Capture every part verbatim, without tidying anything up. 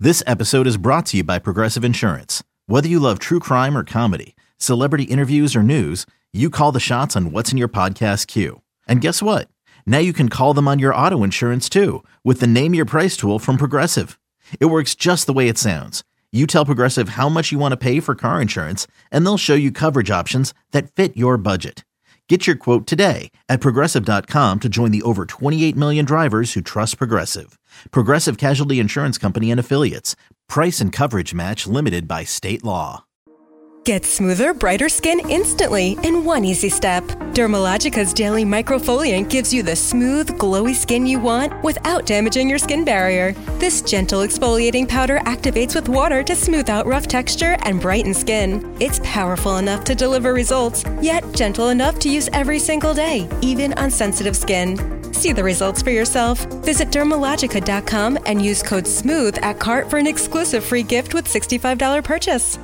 This episode is brought to you by Progressive Insurance. Whether you love true crime or comedy, celebrity interviews or news, you call the shots on what's in your podcast queue. And guess what? Now you can call them on your auto insurance too with the Name Your Price tool from Progressive. It works just the way it sounds. You tell Progressive how much you want to pay for car insurance, and they'll show you coverage options that fit your budget. Get your quote today at Progressive dot com to join the over twenty-eight million drivers who trust Progressive. Progressive Casualty Insurance Company and Affiliates. Price and coverage match limited by state law. Get smoother, brighter skin instantly in one easy step. Dermalogica's Daily Microfoliant gives you the smooth, glowy skin you want without damaging your skin barrier. This gentle exfoliating powder activates with water to smooth out rough texture and brighten skin. It's powerful enough to deliver results, yet gentle enough to use every single day, even on sensitive skin. See the results for yourself. Visit Dermalogica dot com and use code SMOOTH at cart for an exclusive free gift with sixty-five dollars purchase.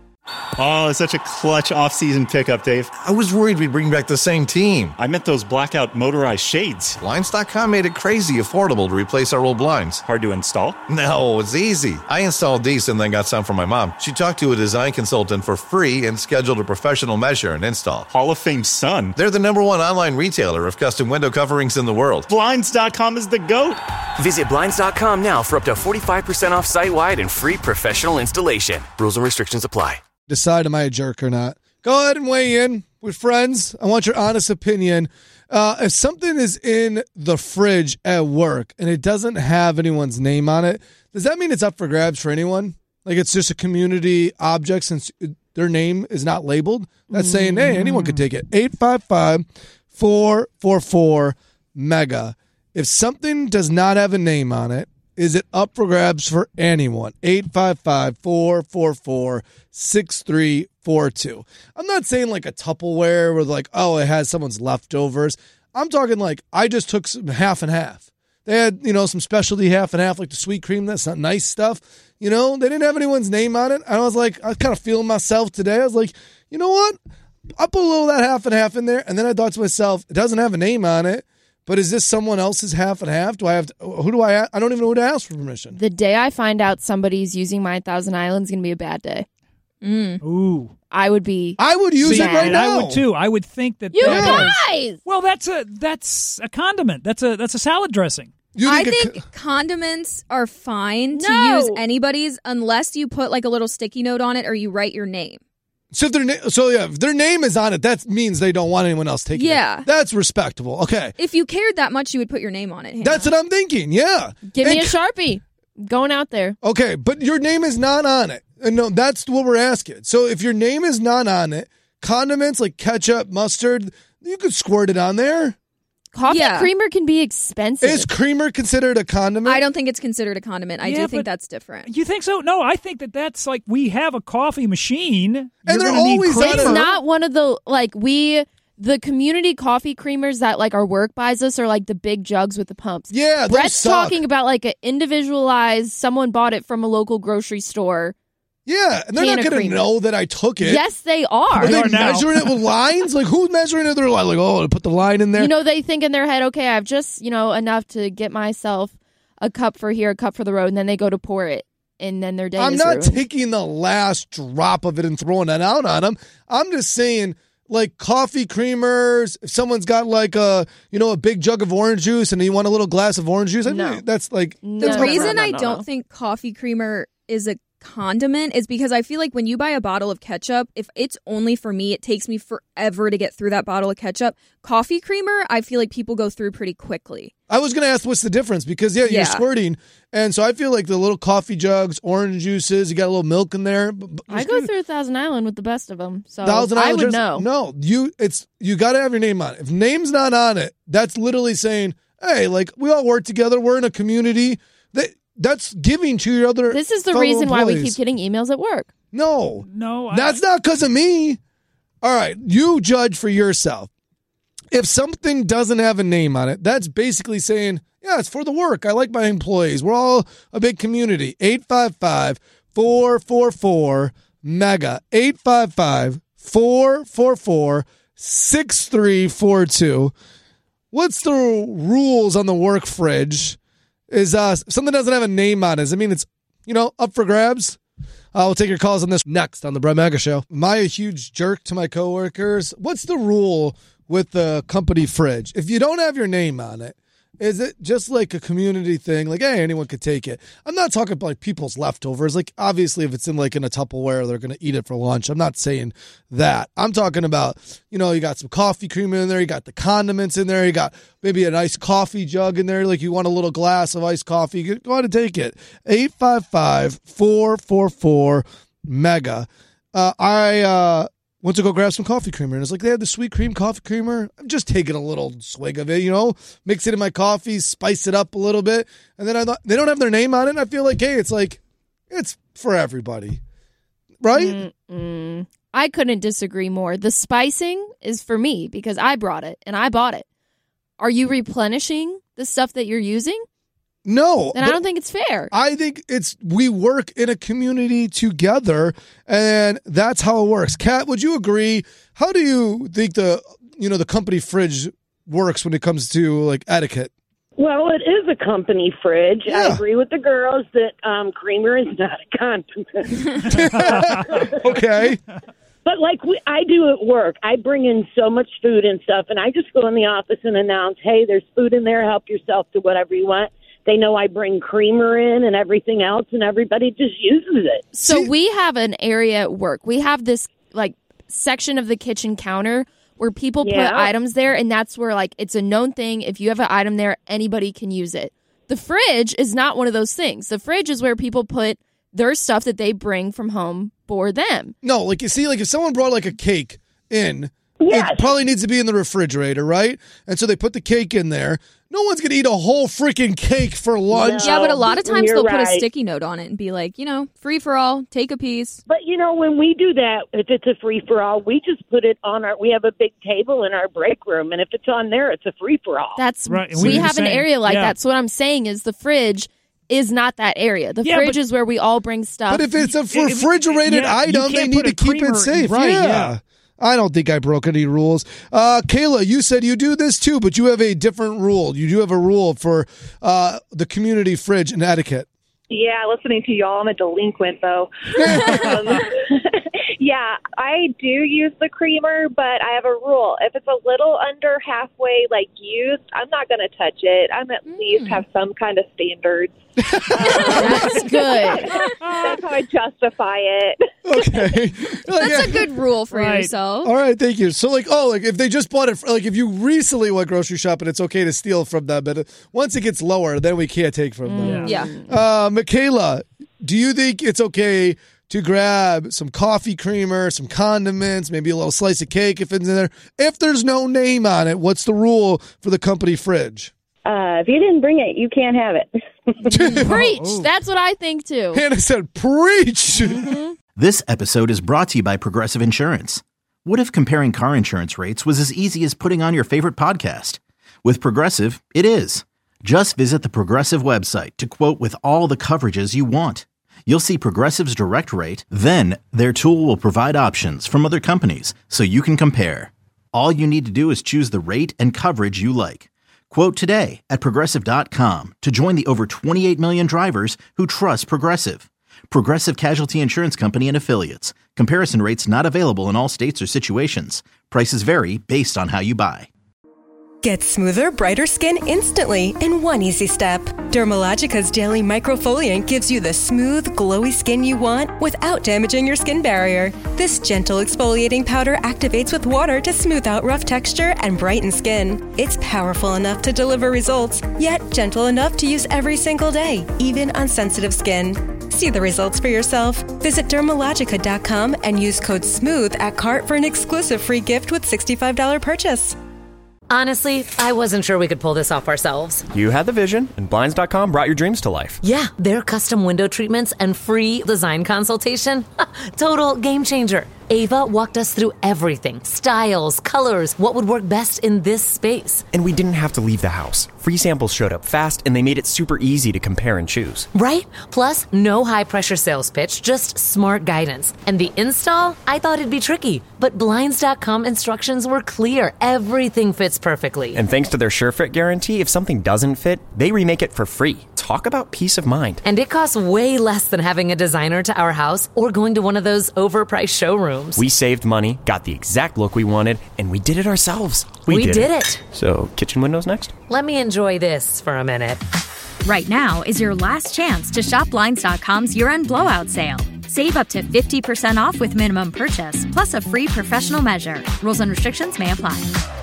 Oh, it's such a clutch off-season pickup, Dave. I was worried we'd bring back the same team. I meant those blackout motorized shades. Blinds dot com made it crazy affordable to replace our old blinds. Hard to install? No, it's easy. I installed these and then got some from my mom. She talked to a design consultant for free and scheduled a professional measure and install. Hall of Fame son. They're the number one online retailer of custom window coverings in the world. Blinds dot com is the GOAT. Visit Blinds dot com now for up to forty-five percent off site-wide and free professional installation. Rules and restrictions apply. Decide am I a jerk or not. Go ahead and weigh in with friends. I want your honest opinion. Uh, if something is in the fridge at work and it doesn't have anyone's name on it, does that mean it's up for grabs for anyone? Like it's just a community object since their name is not labeled? That's saying, hey, anyone could take it. eight five five, four four four, MEGA. If something does not have a name on it, is it up for grabs for anyone? eight five five, four four four, six three four two. I'm not saying like a Tupperware where like, oh, it has someone's leftovers. I'm talking like I just took some half and half. They had, you know, some specialty half and half, like the sweet cream. That's not nice stuff. You know, they didn't have anyone's name on it. I was like, I was kind of feeling myself today. I was like, you know what? I'll put a little of that half and half in there. And then I thought to myself, it doesn't have a name on it. But is this someone else's half and half? Do I have to, who do I, I don't even know who to ask for permission. The day I find out somebody's using my Thousand Islands is going to be a bad day. Mm. Ooh. I would be. I would use See, it right and now. I would too. I would think that. You that guys! Is, well, that's a that's a condiment. That's a that's a salad dressing. You I think think condiments are fine to No. use anybody's unless you put like a little sticky note on it or you write your name. So if their na- so yeah, if their name is on it, that means they don't want anyone else taking Yeah. it. That's respectable. Okay. If you cared that much, you would put your name on it. Hannah. That's what I'm thinking. Yeah. Give me And- a Sharpie. Going out there. Okay, but your name is not on it. And no, that's what we're asking. So if your name is not on it, condiments like ketchup, mustard, you could squirt it on there. Coffee Yeah. creamer can be expensive. Is creamer considered a condiment? I don't think it's considered a condiment. I Yeah, do think but- that's different. You think so? No, I think that that's like we have a coffee machine, and they're always on It's it. not one of the, like, we, the community coffee creamers that, like, our work buys us are, like, the big jugs with the pumps. Yeah, those Brett's suck. talking about, like, an individualized, someone bought it from a local grocery store. Yeah, and they're Can not of going to creamer. know that I took it. Yes, they are. Are they are now. measuring it with lines? Like, who's measuring it? They're like, like, oh, I put the line in there. You know, they think in their head, okay, I've just, you know, enough to get myself a cup for here, a cup for the road, and then they go to pour it, and then their day I'm is not ruined. taking the last drop of it and throwing it out on them. I'm just saying, like, coffee creamers, if someone's got, like, a, you know, a big jug of orange juice and you want a little glass of orange juice, I No. mean, that's, like... No, The that's no, not- reason no, I no, don't no. think coffee creamer is a condiment is because I feel like when you buy a bottle of ketchup, if it's only for me, it takes me forever to get through that bottle of ketchup. Coffee creamer, I feel like people go through pretty quickly. I was going to ask what's the difference because, yeah, you're Yeah. squirting. And so I feel like the little coffee jugs, orange juices, you got a little milk in there. b- b- I go through Thousand Island with the best of them, so Thousand I Island would juice- know. No, you it's you got to have your name on it. If name's not on it, that's literally saying, hey, like, we all work together. We're in a community. That That's giving to your other This is the fellow reason why we employees. keep getting emails at work. No. No, I- That's not because of me. All right, you judge for yourself. If something doesn't have a name on it, that's basically saying, yeah, it's for the work. I like my employees. We're all a big community. eight five five, four four four, MEGA. eight five five, four four four, six three four two. What's the rules on the work fridge? Is uh something doesn't have a name on it? Does it mean it's you know, up for grabs. Uh, we'll take your calls on this next on the Brett Mega Show. Am I a huge jerk to my coworkers? What's the rule with the company fridge? If you don't have your name on it, is it just like a community thing? Like, hey, anyone could take it. I'm not talking about like people's leftovers. Like, obviously, if it's in like in a Tupperware, they're going to eat it for lunch. I'm not saying that. I'm talking about, you know, you got some coffee cream in there. You got the condiments in there. You got maybe a nice coffee jug in there. Like you want a little glass of iced coffee. Go ahead and take it. eight five five, four four four, MEGA. Uh, I, uh, went to go grab some coffee creamer, and it's like they had the sweet cream coffee creamer. I'm just taking a little swig of it, you know, mix it in my coffee, spice it up a little bit, and then I thought they don't have their name on it. And I feel like, hey, it's like it's for everybody, right? Mm-mm. I couldn't disagree more. The spicing is for me because I brought it and I bought it. Are you replenishing the stuff that you're using? No. Then I don't think it's fair. I think it's we work in a community together, and that's how it works. Kat, would you agree? How do you think the you know the company fridge works when it comes to like etiquette? Well, it is a company fridge. Yeah. I agree with the girls that um, creamer is not a condiment. Okay. But like we, I do at work, I bring in so much food and stuff, and I just go in the office and announce, hey, there's food in there. Help yourself to whatever you want. They know I bring creamer in and everything else, and everybody just uses it. So we have an area at work. We have this like section of the kitchen counter where people Yeah. put items there, and that's where like it's a known thing. If you have an item there, anybody can use it. The fridge is not one of those things. The fridge is where people put their stuff that they bring from home for them. No, like you see, like if someone brought like a cake in, Yes. it probably needs to be in the refrigerator, right? And so they put the cake in there. No one's going to eat a whole freaking cake for lunch. Yeah, but a lot of times You're they'll put a right. sticky note on it and be like, you know, free for all, take a piece. But, you know, when we do that, if it's a free-for-all, we just put it on our – we have a big table in our break room, and if it's on there, it's a free-for-all. That's Right, and we, we do the have an same. area like Yeah. that. So what I'm saying is the fridge is not that area. The Yeah, fridge but- is where we all bring stuff. But if it's a If- if- refrigerated yeah, you item, they can't need put to a keep it creamer- safe. right, yeah. yeah. I don't think I broke any rules. Uh, Kayla, you said you do this too, but you have a different rule. You do have a rule for uh, the community fridge and etiquette. Yeah, listening to y'all, I'm a delinquent, though. um, yeah, I do use the creamer, but I have a rule. If it's a little under halfway, like, used, I'm not going to touch it. I'm at Mm. least have some kind of standards. That's good. That's how I justify it. Okay. Like, That's a good rule for Right. yourself. all right, thank you. So, like, oh, like if they just bought it, like if you recently went grocery shopping, it's okay to steal from them. But once it gets lower, then we can't take from them. Yeah. Uh, Michaela, do you think it's okay to grab some coffee creamer, some condiments, maybe a little slice of cake if it's in there? If there's no name on it, what's the rule for the company fridge? Uh, if you didn't bring it, you can't have it. Preach. That's what I think too. Hannah said, preach. This episode is brought to you by Progressive Insurance. What if comparing car insurance rates was as easy as putting on your favorite podcast? With Progressive, it is. Just visit the Progressive website to quote with all the coverages you want. You'll see Progressive's direct rate, then their tool will provide options from other companies so you can compare. All you need to do is choose the rate and coverage you like. Quote today at Progressive dot com to join the over twenty-eight million drivers who trust Progressive. Progressive Casualty Insurance Company and Affiliates. Comparison rates not available in all states or situations. Prices vary based on how you buy. Get smoother, brighter skin instantly in one easy step. Dermalogica's Daily Microfoliant gives you the smooth, glowy skin you want without damaging your skin barrier. This gentle exfoliating powder activates with water to smooth out rough texture and brighten skin. It's powerful enough to deliver results, yet gentle enough to use every single day, even on sensitive skin. See the results for yourself. Visit Dermalogica dot com and use code SMOOTH at cart for an exclusive free gift with sixty-five dollars purchase. Honestly, I wasn't sure we could pull this off ourselves. You had the vision, and Blinds dot com brought your dreams to life. Yeah, their custom window treatments and free design consultation. Total game changer. Ava walked us through everything. Styles, colors, what would work best in this space. And we didn't have to leave the house. Free samples showed up fast, and they made it super easy to compare and choose. Right? Plus, no high-pressure sales pitch, just smart guidance. And the install? I thought it'd be tricky. But Blinds dot com instructions were clear. Everything fits perfectly. And thanks to their SureFit guarantee, if something doesn't fit, they remake it for free. Talk about peace of mind. And it costs way less than having a designer to our house or going to one of those overpriced showrooms. We saved money, got the exact look we wanted, and we did it ourselves. We, we did, did it. it. So, kitchen windows next? Let me enjoy this for a minute. Right now is your last chance to shop Blinds dot com's year-end blowout sale. Save up to fifty percent off with minimum purchase, plus a free professional measure. Rules and restrictions may apply.